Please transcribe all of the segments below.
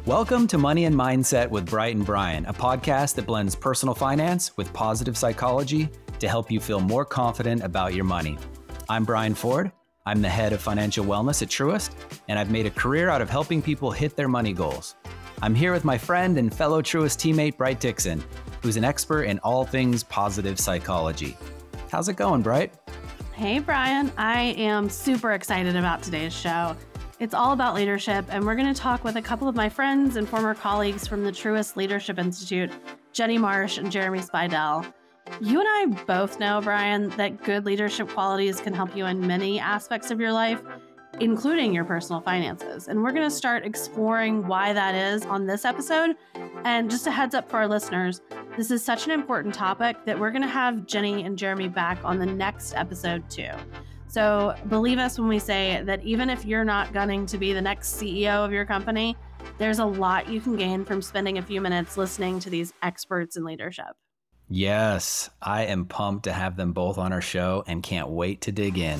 Welcome to Money and Mindset with Bright and Brian, a podcast that blends personal finance with positive psychology to help you feel more confident about your money. I'm Brian Ford. I'm the head of financial wellness at Truist, and I've made a career out of helping people hit their money goals. I'm here with my friend and fellow Truist teammate, Bright Dixon, who's an expert in all things positive psychology. How's it going, Bright? Hey, Brian. I am super excited about today's show. It's all about leadership, and we're going to talk with a couple of my friends and former colleagues from the Truist Leadership Institute, Jenny Marsh and Jeremy Spidell. You and I both know, Brian, that good leadership qualities can help you in many aspects of your life, including your personal finances. And we're going to start exploring why that is on this episode. And just a heads up for our listeners, this is such an important topic that we're going to have Jenny and Jeremy back on the next episode too. So believe us when we say that even if you're not gunning to be the next CEO of your company, there's a lot you can gain from spending a few minutes listening to these experts in leadership. Yes, I am pumped to have them both on our show and can't wait to dig in.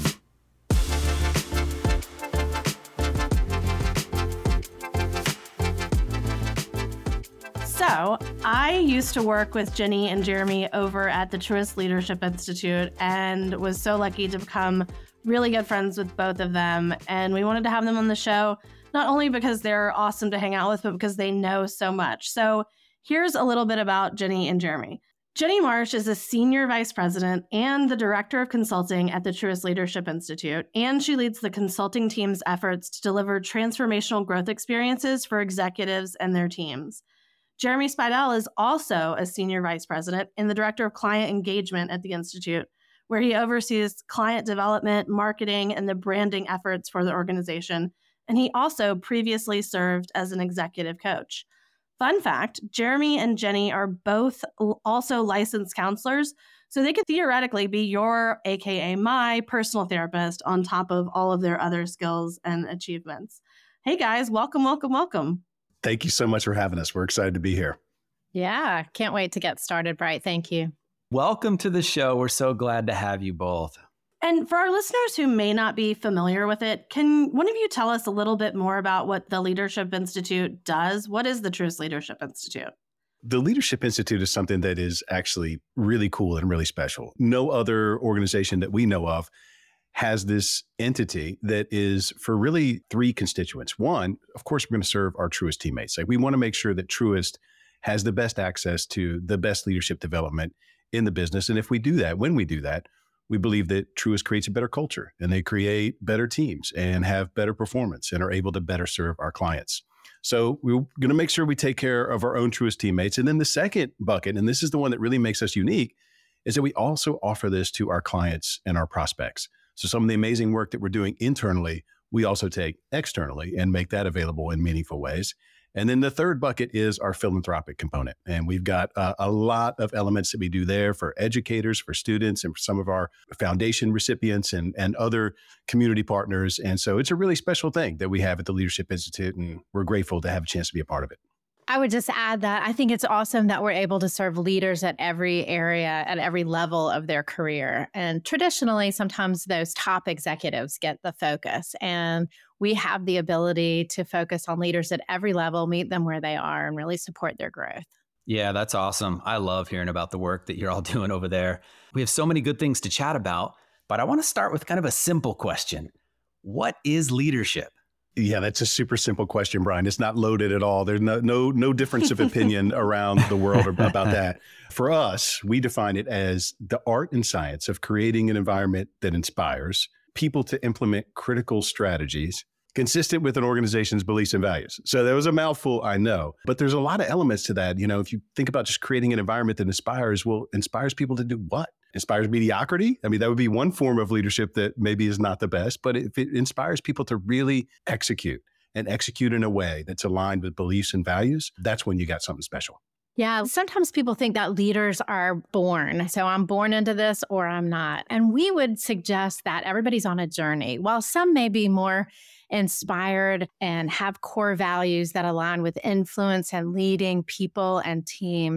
So I used to work with Jenny and Jeremy over at the Truist Leadership Institute and was so lucky to become really good friends with both of them. And we wanted to have them on the show, not only because they're awesome to hang out with, but because they know so much. So here's a little bit about Jenny and Jeremy. Jenny Marsh is a senior vice president and the director of consulting at the Truist Leadership Institute, and she leads the consulting team's efforts to deliver transformational growth experiences for executives and their teams. Jeremy Spidell is also a senior vice president and the director of client engagement at the Institute, where he oversees client development, marketing, and the branding efforts for the organization. And he also previously served as an executive coach. Fun fact, Jeremy and Jenny are both also licensed counselors, so they could theoretically be your, aka my, personal therapist on top of all of their other skills and achievements. Hey guys, welcome, welcome, welcome. Thank you so much for having us. We're excited to be here. Yeah, can't wait to get started, Bright. Thank you. Welcome to the show. We're so glad to have you both. And for our listeners who may not be familiar with it, can one of you tell us a little bit more about what the Leadership Institute does? What is the Truist Leadership Institute? The Leadership Institute is something that is actually really cool and really special. No other organization that we know of has this entity that is for really three constituents. One, of course, we're going to serve our Truist teammates. Like, we want to make sure that Truist has the best access to the best leadership development in the business. And if we do that, when we do that, we believe that Truist creates a better culture and they create better teams and have better performance and are able to better serve our clients. So we're going to make sure we take care of our own Truist teammates. And then the second bucket, and this is the one that really makes us unique, is that we also offer this to our clients and our prospects. So some of the amazing work that we're doing internally, we also take externally and make that available in meaningful ways. And then the third bucket is our philanthropic component. And we've got a lot of elements that we do there for educators, for students, and for some of our foundation recipients and other community partners. And so it's a really special thing that we have at the Leadership Institute, and we're grateful to have a chance to be a part of it. I would just add that I think it's awesome that we're able to serve leaders at every area, at every level of their career. And traditionally, sometimes those top executives get the focus. And we have the ability to focus on leaders at every level, meet them where they are, and really support their growth. Yeah, that's awesome. I love hearing about the work that you're all doing over there. We have so many good things to chat about, but I want to start with kind of a simple question. What is leadership? Yeah, that's a super simple question, Brian. It's not loaded at all. There's no difference of opinion around the world about that. For us, we define it as the art and science of creating an environment that inspires people to implement critical strategies consistent with an organization's beliefs and values. So that was a mouthful, I know, but there's a lot of elements to that. You know, if you think about just creating an environment that inspires, well, inspires people to do what? Inspires mediocrity? I mean, that would be one form of leadership that maybe is not the best, but if it inspires people to really execute and execute in a way that's aligned with beliefs and values, that's when you got something special. Yeah, sometimes people think that leaders are born. So I'm born into this or I'm not. And we would suggest that everybody's on a journey. While some may be more inspired and have core values that align with influence and leading people and teams,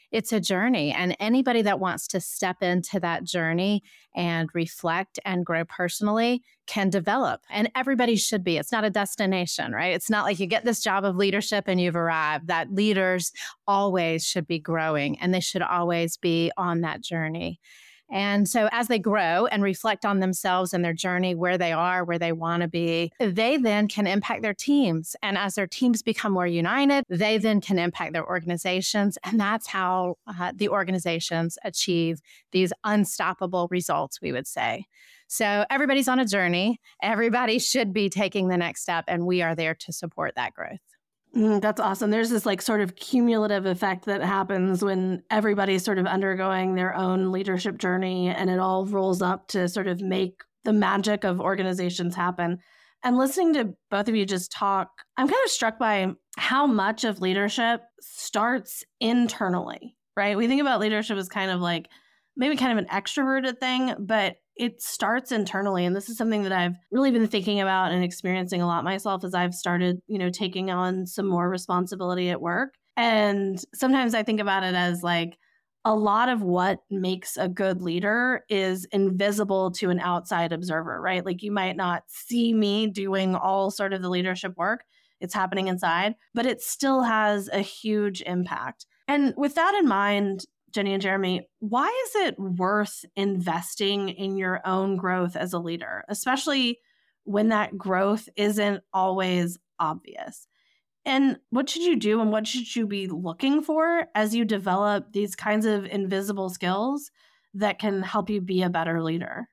it's a journey. And anybody that wants to step into that journey and reflect and grow personally can develop. And everybody should be. It's not a destination, right? It's not like you get this job of leadership and you've arrived. That leaders always should be growing and they should always be on that journey. And so as they grow and reflect on themselves and their journey, where they are, where they want to be, they then can impact their teams. And as their teams become more united, they then can impact their organizations. And that's how the organizations achieve these unstoppable results, we would say. So everybody's on a journey. Everybody should be taking the next step, and we are there to support that growth. That's awesome. There's this like sort of cumulative effect that happens when everybody's sort of undergoing their own leadership journey, and it all rolls up to sort of make the magic of organizations happen. And listening to both of you just talk, I'm kind of struck by how much of leadership starts internally, right? We think about leadership as kind of like maybe kind of an extroverted thing, but it starts internally. And this is something that I've really been thinking about and experiencing a lot myself as I've started, taking on some more responsibility at work. And sometimes I think about it as like a lot of what makes a good leader is invisible to an outside observer, right? Like you might not see me doing all sort of the leadership work. It's happening inside, but it still has a huge impact. And with that in mind, Jenny and Jeremy, why is it worth investing in your own growth as a leader, especially when that growth isn't always obvious? And what should you do and what should you be looking for as you develop these kinds of invisible skills that can help you be a better leader?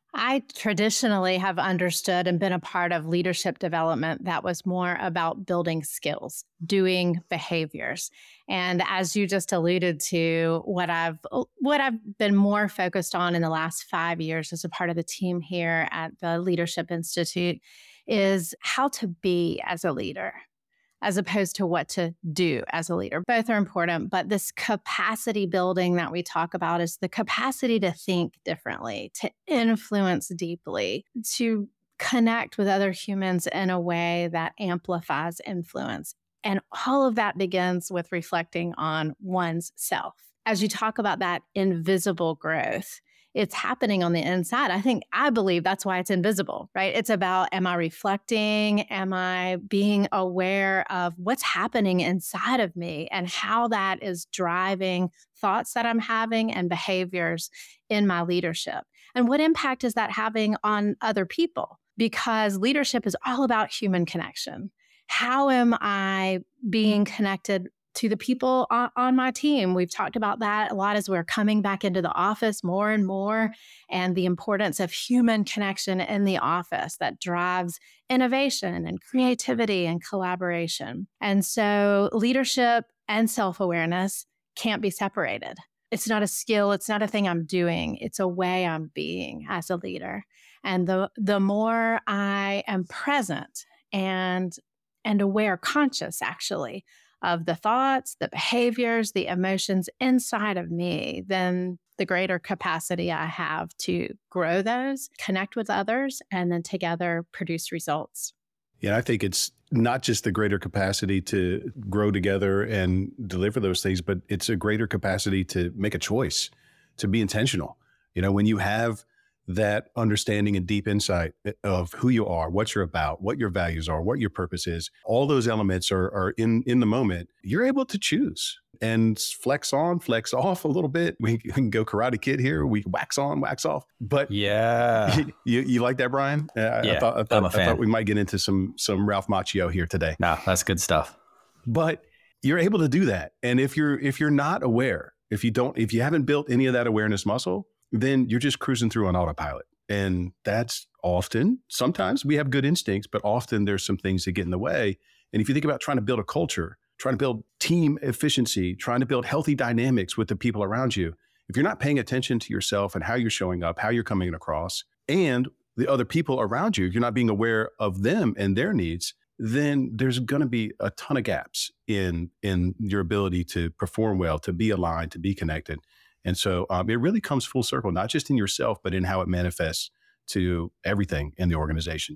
I traditionally have understood and been a part of leadership development that was more about building skills, doing behaviors. And as you just alluded to, what I've been more focused on in the last 5 years as a part of the team here at the Leadership Institute is how to be as a leader, as opposed to what to do as a leader. Both are important, but this capacity building that we talk about is the capacity to think differently, to influence deeply, to connect with other humans in a way that amplifies influence. And all of that begins with reflecting on one's self. As you talk about that invisible growth, it's happening on the inside. I believe that's why it's invisible, right? It's about, am I reflecting? Am I being aware of what's happening inside of me and how that is driving thoughts that I'm having and behaviors in my leadership? And what impact is that having on other people? Because leadership is all about human connection. How am I being connected to the people on my team? We've talked about that a lot as we're coming back into the office more and more, and the importance of human connection in the office that drives innovation and creativity and collaboration. And so leadership and self-awareness can't be separated. It's not a skill. It's not a thing I'm doing. It's a way I'm being as a leader. And the more I am present and aware, conscious actually, of the thoughts, the behaviors, the emotions inside of me, then the greater capacity I have to grow those, connect with others, and then together produce results. Yeah, I think it's not just the greater capacity to grow together and deliver those things, but it's a greater capacity to make a choice, to be intentional. When you have that understanding and deep insight of who you are, what you're about, what your values are, what your purpose is, all those elements are in the moment, you're able to choose and flex on, flex off a little bit. We can go Karate Kid here. We wax on, wax off. But yeah, you like that, Brian? Yeah, I I'm a fan. I thought we might get into some Ralph Macchio here today. No, that's good stuff. But you're able to do that. And if you're not aware, if you haven't built any of that awareness muscle, then you're just cruising through on autopilot. And that's sometimes we have good instincts, but often there's some things that get in the way. And if you think about trying to build a culture, trying to build team efficiency, trying to build healthy dynamics with the people around you, if you're not paying attention to yourself and how you're showing up, how you're coming across, and the other people around you, you're not being aware of them and their needs, then there's going to be a ton of gaps in your ability to perform well, to be aligned, to be connected. And so it really comes full circle, not just in yourself, but in how it manifests to everything in the organization.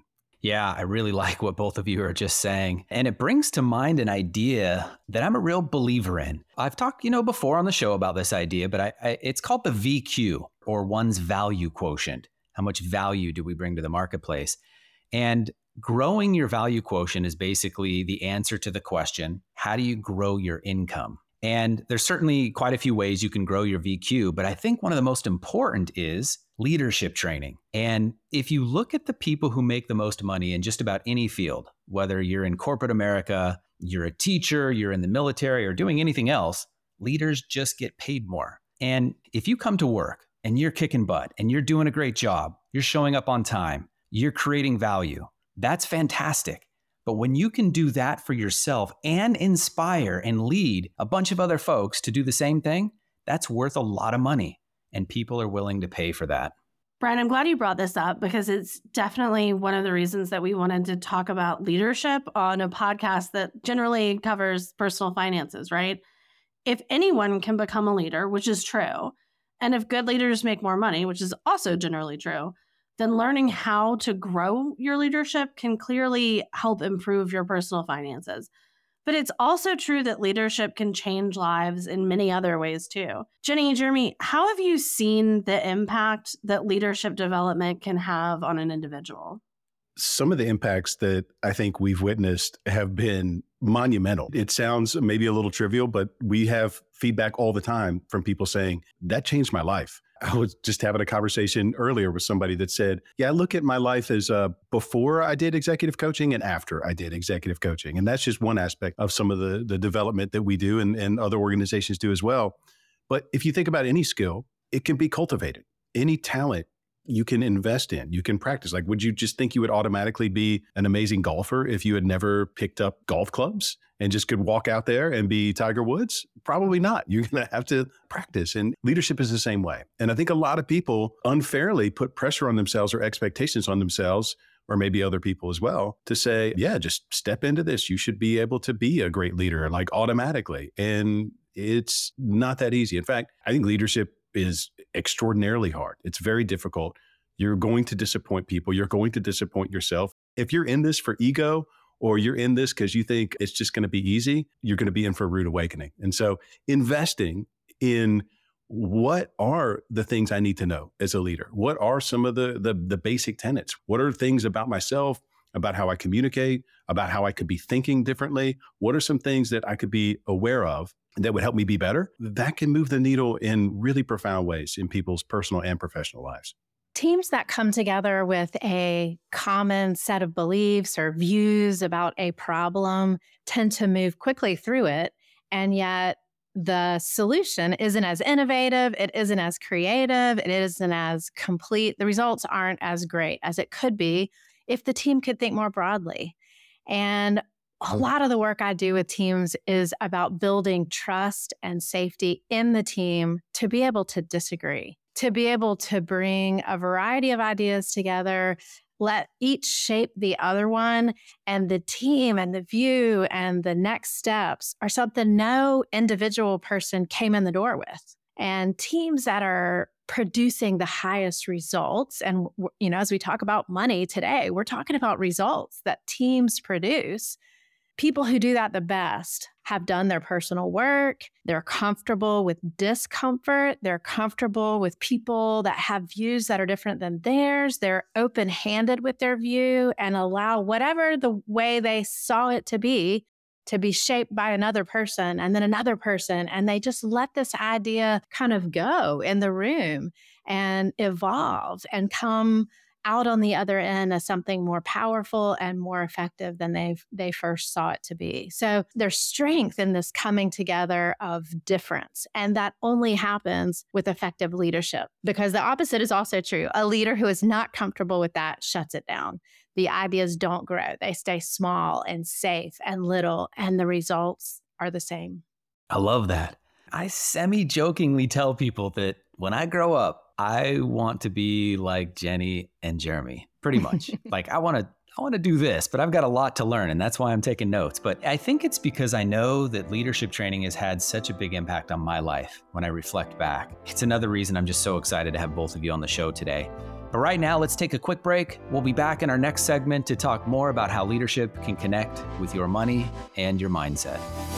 Yeah, I really like what both of you are just saying. And it brings to mind an idea that I'm a real believer in. I've talked, before on the show about this idea, but it's called the VQ, or one's value quotient. How much value do we bring to the marketplace? And growing your value quotient is basically the answer to the question, how do you grow your income? And there's certainly quite a few ways you can grow your VQ, but I think one of the most important is leadership training. And if you look at the people who make the most money in just about any field, whether you're in corporate America, you're a teacher, you're in the military, or doing anything else, leaders just get paid more. And if you come to work and you're kicking butt and you're doing a great job, you're showing up on time, you're creating value, that's fantastic. But when you can do that for yourself and inspire and lead a bunch of other folks to do the same thing, that's worth a lot of money. And people are willing to pay for that. Brian, I'm glad you brought this up because it's definitely one of the reasons that we wanted to talk about leadership on a podcast that generally covers personal finances, right? If anyone can become a leader, which is true, and if good leaders make more money, which is also generally true, then learning how to grow your leadership can clearly help improve your personal finances. But it's also true that leadership can change lives in many other ways too. Jenny, Jeremy, how have you seen the impact that leadership development can have on an individual? Some of the impacts that I think we've witnessed have been monumental. It sounds maybe a little trivial, but we have feedback all the time from people saying, that changed my life. I was just having a conversation earlier with somebody that said, yeah, I look at my life as before I did executive coaching and after I did executive coaching. And that's just one aspect of some of the development that we do and other organizations do as well. But if you think about any skill, it can be cultivated. Any talent you can invest in, you can practice. Like, would you just think you would automatically be an amazing golfer if you had never picked up golf clubs and just could walk out there and be Tiger Woods? Probably not. You're going to have to practice. And leadership is the same way. And I think a lot of people unfairly put pressure on themselves or expectations on themselves, or maybe other people as well, to say, yeah, just step into this. You should be able to be a great leader, like automatically. And it's not that easy. In fact, I think leadership is extraordinarily hard. It's very difficult. You're going to disappoint people. You're going to disappoint yourself. If you're in this for ego, or you're in this because you think it's just going to be easy, you're going to be in for a rude awakening. And so investing in what are the things I need to know as a leader? What are some of the basic tenets? What are things about myself, about how I communicate, about how I could be thinking differently? What are some things that I could be aware of that would help me be better? That can move the needle in really profound ways in people's personal and professional lives. Teams that come together with a common set of beliefs or views about a problem tend to move quickly through it. And yet the solution isn't as innovative, it isn't as creative, it isn't as complete. The results aren't as great as it could be if the team could think more broadly. And a lot of the work I do with teams is about building trust and safety in the team to be able to disagree, to be able to bring a variety of ideas together, let each shape the other one, and the team and the view and the next steps are something no individual person came in the door with. And teams that are producing the highest results, and as we talk about money today, we're talking about results that teams produce. People who do that the best have done their personal work. They're comfortable with discomfort. They're comfortable with people that have views that are different than theirs. They're open-handed with their view and allow whatever the way they saw it to be shaped by another person and then another person. And they just let this idea kind of go in the room and evolve and come out on the other end as something more powerful and more effective than they first saw it to be. So there's strength in this coming together of difference. And that only happens with effective leadership, because the opposite is also true. A leader who is not comfortable with that shuts it down. The ideas don't grow. They stay small and safe and little, and the results are the same. I love that. I semi-jokingly tell people that when I grow up, I want to be like Jenny and Jeremy, pretty much. Like I want to do this, but I've got a lot to learn, and that's why I'm taking notes. But I think it's because I know that leadership training has had such a big impact on my life when I reflect back. It's another reason I'm just so excited to have both of you on the show today. But right now, let's take a quick break. We'll be back in our next segment to talk more about how leadership can connect with your money and your mindset.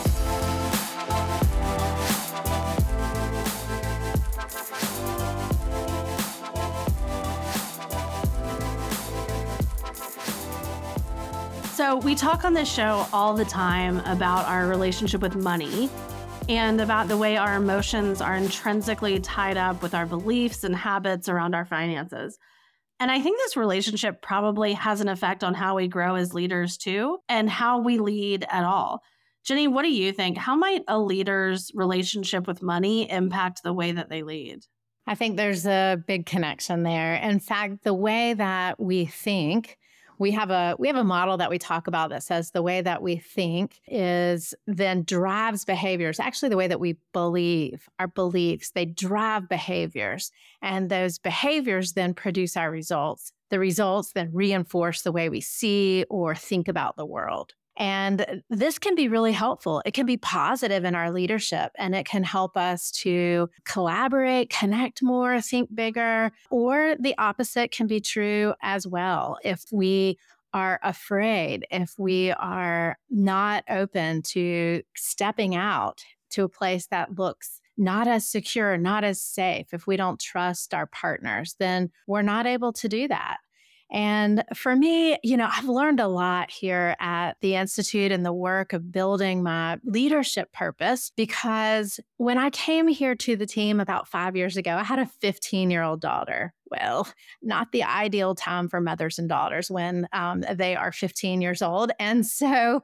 So we talk on this show all the time about our relationship with money and about the way our emotions are intrinsically tied up with our beliefs and habits around our finances. And I think this relationship probably has an effect on how we grow as leaders too, and how we lead at all. Jenny, what do you think? How might a leader's relationship with money impact the way that they lead? I think there's a big connection there. In fact, the way that we think, we have a model that we talk about that says the way that we think is then drives behaviors. Actually, the way that we believe, our beliefs, they drive behaviors. And those behaviors then produce our results. The results then reinforce the way we see or think about the world. And this can be really helpful. It can be positive in our leadership, and it can help us to collaborate, connect more, think bigger, or the opposite can be true as well. If we are afraid, if we are not open to stepping out to a place that looks not as secure, not as safe, if we don't trust our partners, then we're not able to do that. And for me, I've learned a lot here at the Institute in the work of building my leadership purpose, because when I came here to the team about 5 years ago, I had a 15-year-old daughter. Well, not the ideal time for mothers and daughters when they are 15 years old. And so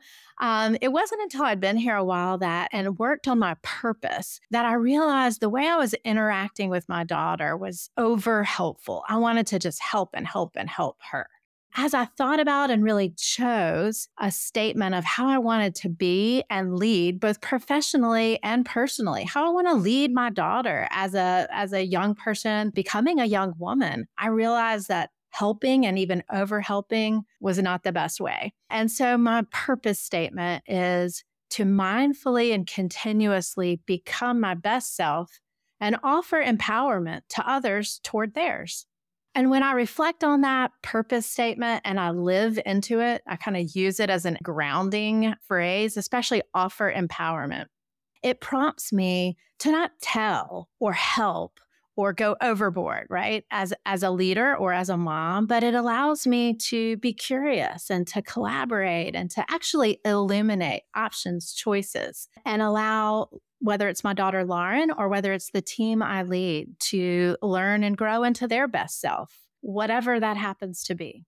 it wasn't until I'd been here a while and worked on my purpose that I realized the way I was interacting with my daughter was over helpful. I wanted to just help and help and help her. As I thought about and really chose a statement of how I wanted to be and lead, both professionally and personally, how I want to lead my daughter as a young person, becoming a young woman, I realized that helping and even over-helping was not the best way. And so my purpose statement is to mindfully and continuously become my best self and offer empowerment to others toward theirs. And when I reflect on that purpose statement and I live into it, I kind of use it as a grounding phrase, especially offer empowerment. It prompts me to not tell or help or go overboard, right? As a leader or as a mom, but it allows me to be curious and to collaborate and to actually illuminate options, choices, and allow, whether it's my daughter Lauren or whether it's the team I lead, to learn and grow into their best self, whatever that happens to be.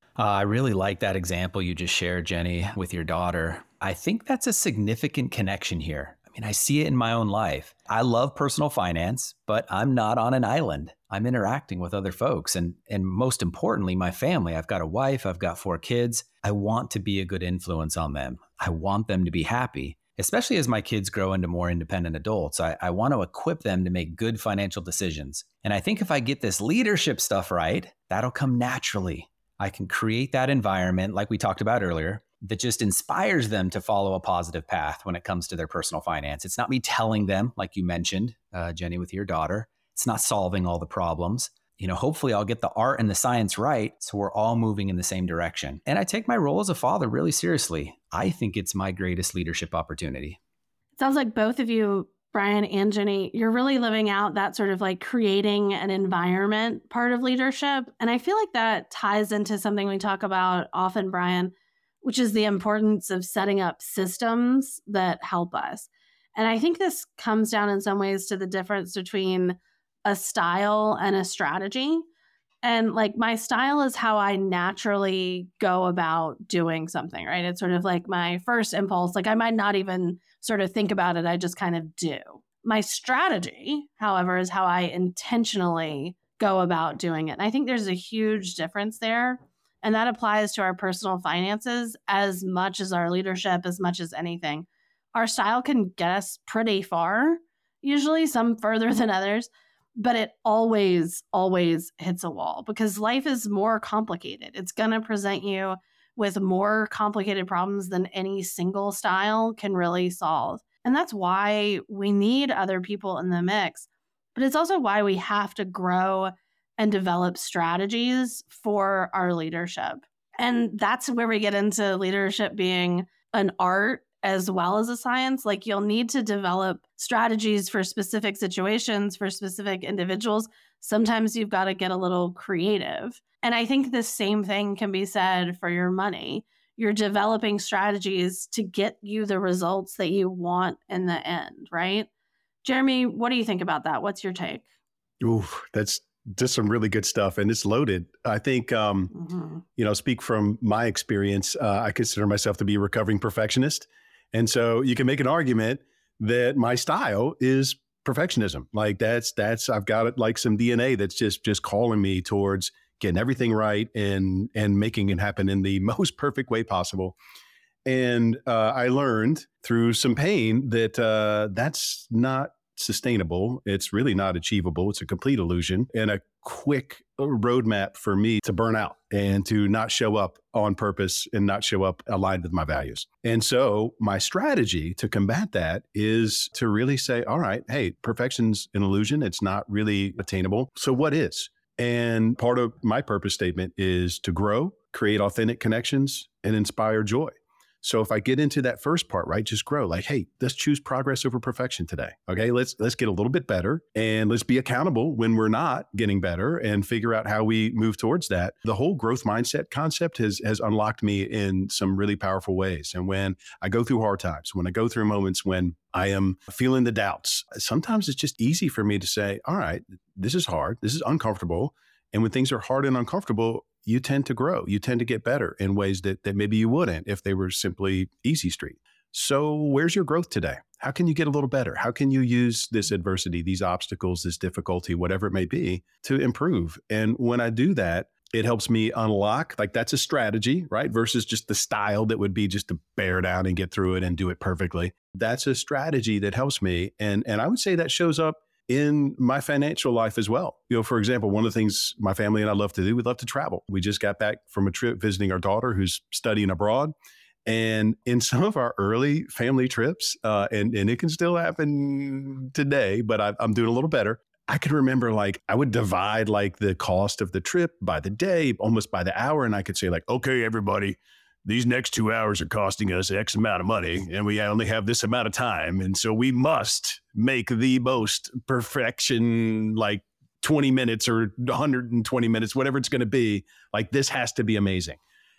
I really like that example you just shared, Jenny, with your daughter. I think that's a significant connection here. I see it in my own life. I love personal finance, but I'm not on an island. I'm interacting with other folks and most importantly, my family. I've got a wife, I've got 4 kids. I want to be a good influence on them. I want them to be happy, especially as my kids grow into more independent adults. I want to equip them to make good financial decisions. And I think if I get this leadership stuff right, that'll come naturally. I can create that environment, like we talked about earlier, that just inspires them to follow a positive path when it comes to their personal finance. It's not me telling them, like you mentioned, Jenny, with your daughter. It's not solving all the problems. Hopefully I'll get the art and the science right, so we're all moving in the same direction. And I take my role as a father really seriously. I think it's my greatest leadership opportunity. It sounds like both of you, Brian and Jenny, you're really living out that sort of like creating an environment part of leadership. And I feel like that ties into something we talk about often, Brian, which is the importance of setting up systems that help us. And I think this comes down in some ways to the difference between a style and a strategy. And like my style is how I naturally go about doing something, right? It's sort of like my first impulse. Like I might not even sort of think about it. I just kind of do. My strategy, however, is how I intentionally go about doing it. And I think there's a huge difference there. And that applies to our personal finances as much as our leadership, as much as anything. Our style can get us pretty far, usually some further than others, but it always, always hits a wall because life is more complicated. It's going to present you with more complicated problems than any single style can really solve. And that's why we need other people in the mix. But it's also why we have to grow and develop strategies for our leadership. And that's where we get into leadership being an art as well as a science. Like, you'll need to develop strategies for specific situations, for specific individuals. Sometimes you've got to get a little creative. And I think the same thing can be said for your money. You're developing strategies to get you the results that you want in the end, right? Jeremy, what do you think about that? What's your take? Ooh, that's just some really good stuff. And it's loaded. I think, speak from my experience, I consider myself to be a recovering perfectionist. And so you can make an argument that my style is perfectionism. Like that's I've got it like some DNA that's just calling me towards getting everything right and making it happen in the most perfect way possible. And I learned through some pain that that's not sustainable. It's really not achievable. It's a complete illusion and a quick roadmap for me to burn out and to not show up on purpose and not show up aligned with my values. And so my strategy to combat that is to really say, all right, hey, perfection's an illusion. It's not really attainable. So what is? And part of my purpose statement is to grow, create authentic connections, and inspire joy. So if I get into that first part, right, just grow. Like, hey, let's choose progress over perfection today. Okay, let's get a little bit better and let's be accountable when we're not getting better and figure out how we move towards that. The whole growth mindset concept has unlocked me in some really powerful ways. And when I go through hard times, when I go through moments when I am feeling the doubts, sometimes it's just easy for me to say, all right, this is hard, this is uncomfortable. And when things are hard and uncomfortable, you tend to grow. You tend to get better in ways that maybe you wouldn't if they were simply easy street. So where's your growth today? How can you get a little better? How can you use this adversity, these obstacles, this difficulty, whatever it may be, to improve? And when I do that, it helps me unlock, like that's a strategy, right? Versus just the style that would be just to bear down and get through it and do it perfectly. That's a strategy that helps me. And I would say that shows up in my financial life as well. For example, one of the things my family and I love to do, we love to travel. We just got back from a trip visiting our daughter who's studying abroad. And in some of our early family trips, and it can still happen today, but I'm doing a little better. I can remember like I would divide like the cost of the trip by the day, almost by the hour. And I could say like, okay, everybody, these next 2 hours are costing us X amount of money and we only have this amount of time. And so we must make the most perfection, like 20 minutes or 120 minutes, whatever it's going to be. Like this has to be amazing.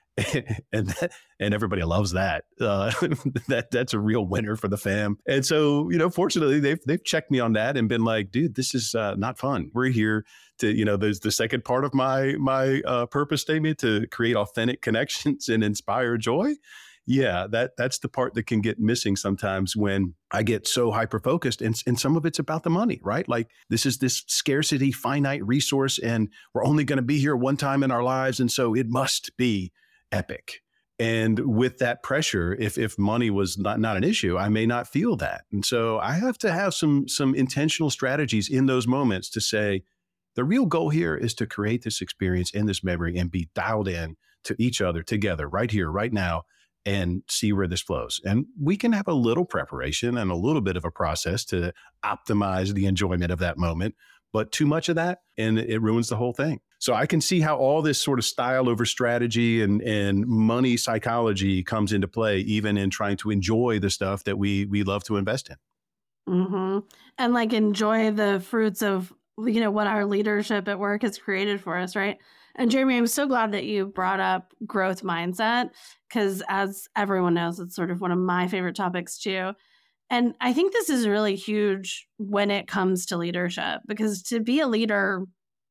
and everybody loves that. That's a real winner for the fam. And so, fortunately, they've checked me on that and been like, dude, this is not fun. We're here to, there's the second part of my purpose statement to create authentic connections and inspire joy. Yeah, that's the part that can get missing sometimes when I get so hyper-focused. And some of it's about the money, right? Like this is this scarcity, finite resource, and we're only going to be here one time in our lives. And so it must be epic. And with that pressure, if money was not an issue, I may not feel that. And so I have to have some intentional strategies in those moments to say, the real goal here is to create this experience and this memory and be dialed in to each other together right here, right now, and see where this flows. And we can have a little preparation and a little bit of a process to optimize the enjoyment of that moment, but too much of that and it ruins the whole thing. So I can see how all this sort of style over strategy and money psychology comes into play, even in trying to enjoy the stuff that we love to invest in. Mm-hmm. And like enjoy the fruits of, what our leadership at work has created for us, right? And Jeremy, I'm so glad that you brought up growth mindset, because as everyone knows, it's sort of one of my favorite topics too. And I think this is really huge when it comes to leadership, because to be a leader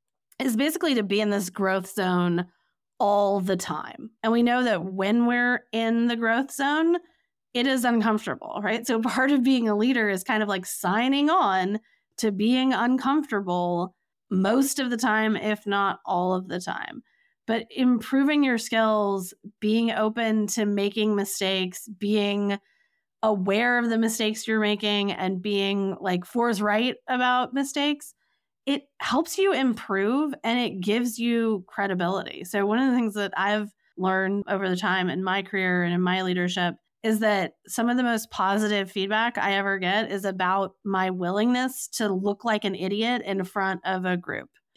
is basically to be in this growth zone all the time. And we know that when we're in the growth zone, it is uncomfortable, right? So part of being a leader is kind of like signing on to being uncomfortable most of the time, if not all of the time. But improving your skills, being open to making mistakes, being aware of the mistakes you're making, and being like forthright about mistakes, it helps you improve and it gives you credibility. So one of the things that I've learned over the time in my career and in my leadership is that some of the most positive feedback I ever get is about my willingness to look like an idiot in front of a group.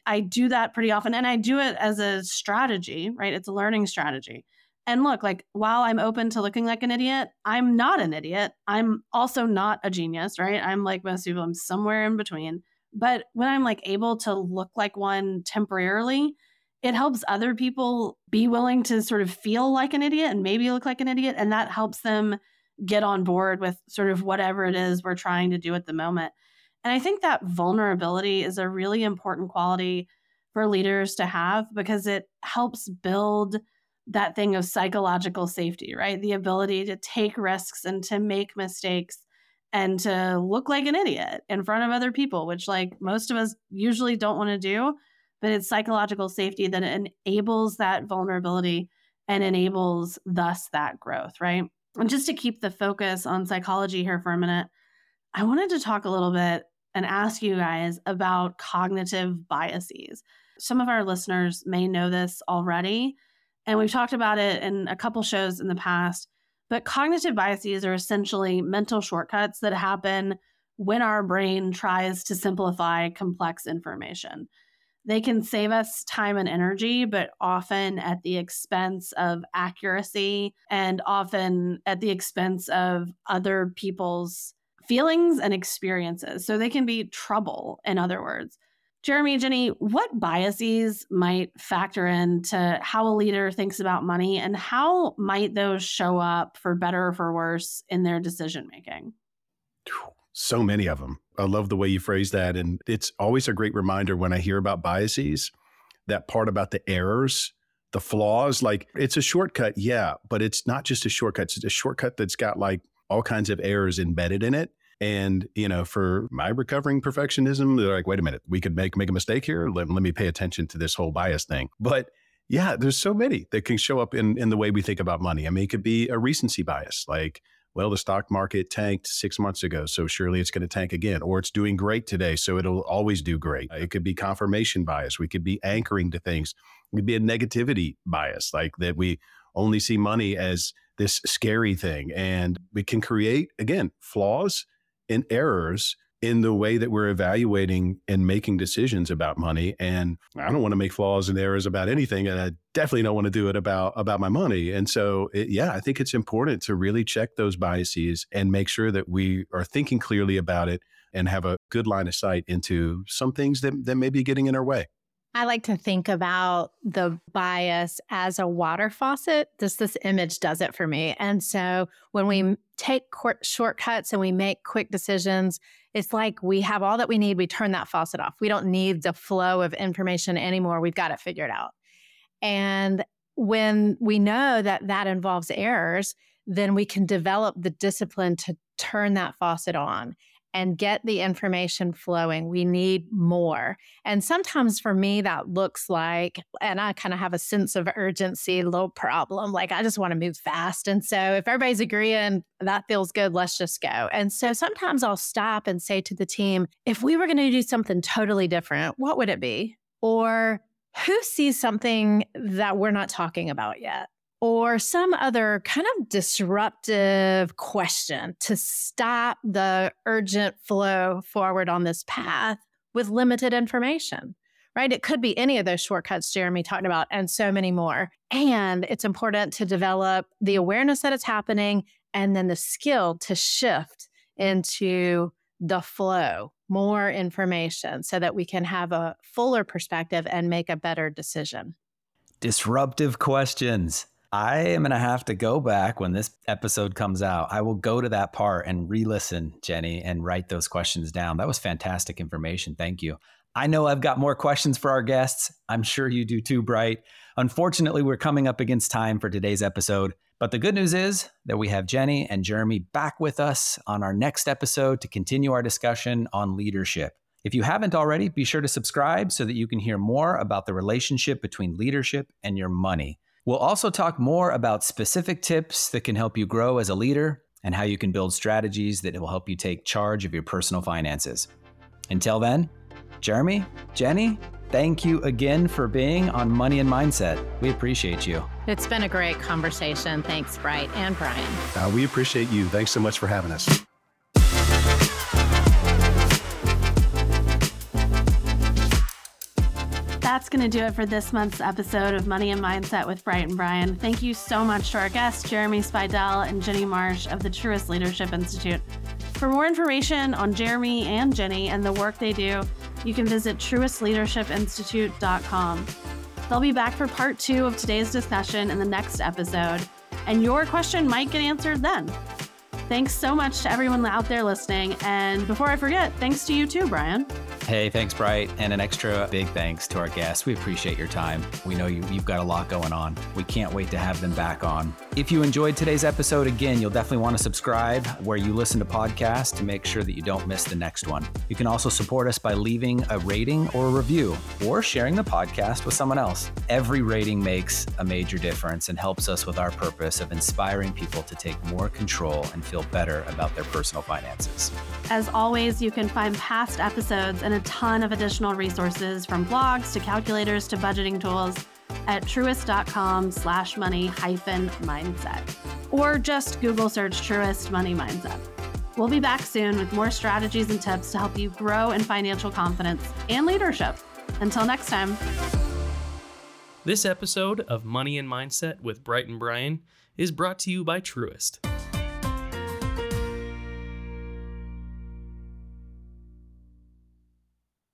I do that pretty often, and I do it as a strategy, right? It's a learning strategy. And look, like, while I'm open to looking like an idiot, I'm not an idiot. I'm also not a genius, right? I'm like most people, I'm somewhere in between. But when I'm like able to look like one temporarily, it helps other people be willing to sort of feel like an idiot and maybe look like an idiot. And that helps them get on board with sort of whatever it is we're trying to do at the moment. And I think that vulnerability is a really important quality for leaders to have, because it helps build that thing of psychological safety, right? The ability to take risks and to make mistakes and to look like an idiot in front of other people, which like most of us usually don't want to do, but it's psychological safety that enables that vulnerability and enables thus that growth, right? And just to keep the focus on psychology here for a minute, I wanted to talk a little bit and ask you guys about cognitive biases. Some of our listeners may know this already, and we've talked about it in a couple shows in the past, but cognitive biases are essentially mental shortcuts that happen when our brain tries to simplify complex information. They can save us time and energy, but often at the expense of accuracy and often at the expense of other people's feelings and experiences. So they can be trouble, in other words. Jeremy, Jenny, what biases might factor into how a leader thinks about money, and how might those show up for better or for worse in their decision making? So many of them. I love the way you phrase that. And it's always a great reminder when I hear about biases, that part about the errors, the flaws, like it's a shortcut. Yeah, but it's not just a shortcut. It's a shortcut that's got like all kinds of errors embedded in it. And, you know, for my recovering perfectionism, they're like, wait a minute, we could make a mistake here. Let me pay attention to this whole bias thing. But yeah, there's so many that can show up in the way we think about money. I mean, it could be a recency bias, like, well, the stock market tanked 6 months ago, so surely it's going to tank again, or it's doing great today, so it'll always do great. It could be confirmation bias. We could be anchoring to things. It could be a negativity bias, like that we only see money as this scary thing. And we can create, again, flaws and errors in the way that we're evaluating and making decisions about money. And I don't want to make flaws and errors about anything. And I definitely don't want to do it about my money. And so, I think it's important to really check those biases and make sure that we are thinking clearly about it and have a good line of sight into some things that may be getting in our way. I like to think about the bias as a water faucet. This image does it for me. And so when we take shortcuts and we make quick decisions, it's like we have all that we need. We turn that faucet off. We don't need the flow of information anymore. We've got it figured out. And when we know that that involves errors, then we can develop the discipline to turn that faucet on and get the information flowing. We need more. And sometimes for me, that looks like, and I kind of have a sense of urgency, little problem. Like I just want to move fast. And so if everybody's agreeing, that feels good, let's just go. And so sometimes I'll stop and say to the team, if we were going to do something totally different, what would it be? Or who sees something that we're not talking about yet? Or some other kind of disruptive question to stop the urgent flow forward on this path with limited information, right? It could be any of those shortcuts Jeremy talked about and so many more. And it's important to develop the awareness that it's happening and then the skill to shift into the flow, more information so that we can have a fuller perspective and make a better decision. Disruptive questions. I am going to have to go back when this episode comes out. I will go to that part and re-listen, Jenny, and write those questions down. That was fantastic information. Thank you. I know I've got more questions for our guests. I'm sure you do too, Bright. Unfortunately, we're coming up against time for today's episode. But the good news is that we have Jenny and Jeremy back with us on our next episode to continue our discussion on leadership. If you haven't already, be sure to subscribe so that you can hear more about the relationship between leadership and your money. We'll also talk more about specific tips that can help you grow as a leader and how you can build strategies that will help you take charge of your personal finances. Until then, Jeremy, Jenny, thank you again for being on Money and Mindset. We appreciate you. It's been a great conversation. Thanks, Bright and Brian. We appreciate you. Thanks so much for having us. that's going to do it for this month's episode of Money and Mindset with Bright and Brian. Thank you so much to our guests, Jeremy Speidel and Ginny Marsh of the Truist Leadership Institute. For more information on Jeremy and Ginny and the work they do, you can visit truistleadershipinstitute.com. They'll be back for part 2 of today's discussion in the next episode, and your question might get answered then. Thanks so much to everyone out there listening. And before I forget, thanks to you too, Brian. Hey, thanks, Bright. And an extra big thanks to our guests. We appreciate your time. We know you've got a lot going on. We can't wait to have them back on. If you enjoyed today's episode, again, you'll definitely want to subscribe where you listen to podcasts to make sure that you don't miss the next one. You can also support us by leaving a rating or a review or sharing the podcast with someone else. Every rating makes a major difference and helps us with our purpose of inspiring people to take more control and feel better about their personal finances. As always, you can find past episodes and a ton of additional resources from blogs to calculators to budgeting tools at truist.com/money-mindset, or just Google search Truist Money Mindset. We'll be back soon with more strategies and tips to help you grow in financial confidence and leadership. Until next time. This episode of Money and Mindset with Bright and Brian is brought to you by Truist.